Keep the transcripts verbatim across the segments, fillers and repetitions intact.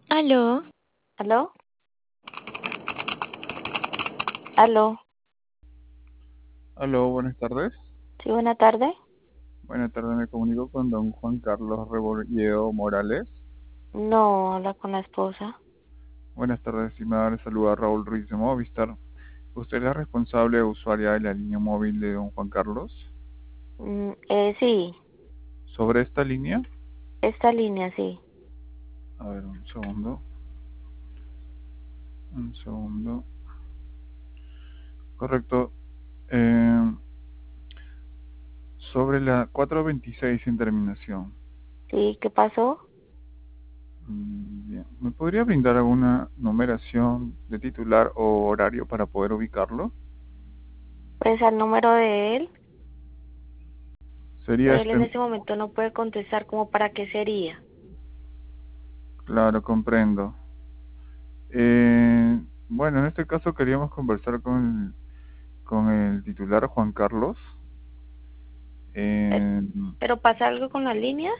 Aló, ¿Aló? ¿Aló? Aló, buenas tardes. Sí, buena tarde. Buenas tardes, me comunico con don Juan Carlos Rebolledo Morales. No, habla con la esposa. Buenas tardes, estimada, le saluda Raúl Ruiz de Movistar. ¿Usted es la responsable usuaria de la línea móvil de don Juan Carlos? Mm, eh, sí, Sobre esta línea, esta línea, sí. a ver, un segundo, un segundo. Correcto. Eh, sobre la cuatrocientos veintiséis en terminación. Sí, ¿qué pasó? Mm, Bien. ¿Me podría brindar alguna numeración de titular o horario para poder ubicarlo? Pues al número de él, Sería pero él en este. ese momento no puede contestar como para qué sería. Claro, comprendo. Eh, bueno, en este caso queríamos conversar con, con el titular Juan Carlos. Eh, Eh, ¿Pero pasa algo con las líneas?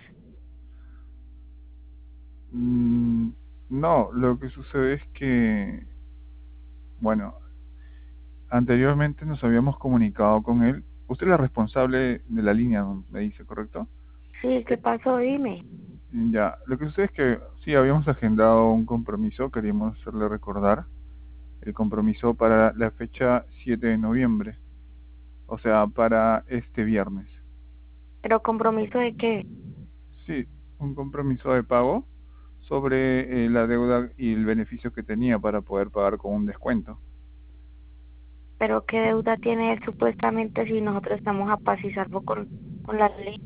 mm, no, lo que sucede es que, bueno, anteriormente nos habíamos comunicado con él. Usted es la responsable de la línea, me dice, ¿correcto? Sí, ¿qué pasó? Dime. Ya, lo que sucede es que sí, habíamos agendado un compromiso, queríamos hacerle recordar el compromiso para la fecha siete de noviembre, o sea, para este viernes. ¿Pero compromiso de qué? Sí, un compromiso de pago sobre eh, la deuda y el beneficio que tenía para poder pagar con un descuento. ¿Pero qué deuda tiene él supuestamente si nosotros estamos a paz y salvo con, con la ley?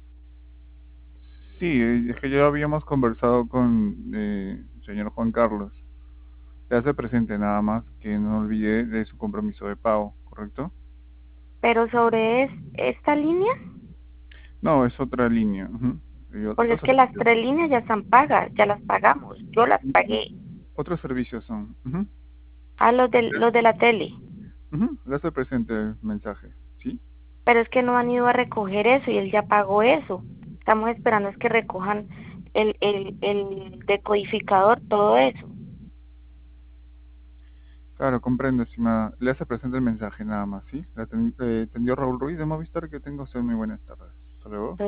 Sí, eh, es que ya habíamos conversado con eh, el señor Juan Carlos. Le hace presente nada más que no olvide de su compromiso de pago, ¿correcto? ¿Pero sobre es, esta línea? No, es otra línea. Ujú. Y Porque otros es que las servicios. tres líneas ya están pagas, ya las pagamos. Yo las pagué. Otros servicios son. Ujú. A los de, los de la tele. Ujú. Le hace presente el mensaje, ¿sí? Pero es que no han ido a recoger eso y él ya pagó eso. Estamos esperando es que recojan el, el, el decodificador, todo eso. Claro, comprendo, estimada. Le hace presente el mensaje nada más, ¿sí? Le aten- eh, atendió Raúl Ruiz de Movistar, que tenga usted muy buenas tardes. Hasta luego.